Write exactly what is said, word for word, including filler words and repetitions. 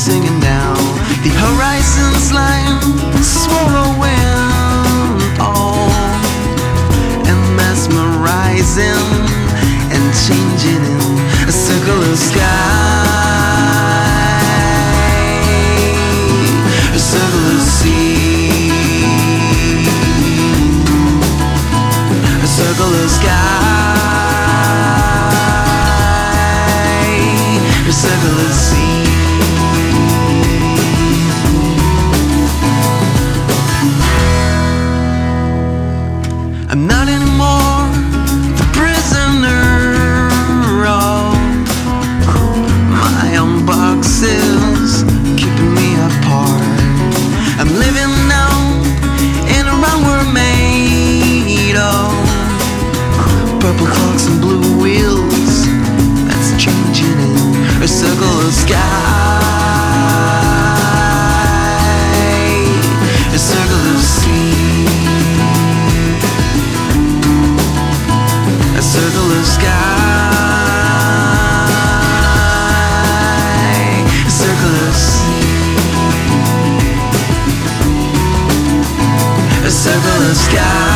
singing down the horizon's line, swallowing all and mesmerizing and changing in a circular sky, a circular sea, a circular sky, a circular sea. I'm not anymore the prisoner of my own boxes keeping me apart. I'm living now in a realm we're made of purple clocks and blue wheels that's changing in a circular sky, a circular sea, a circular sky, a circular sea, a circular sky.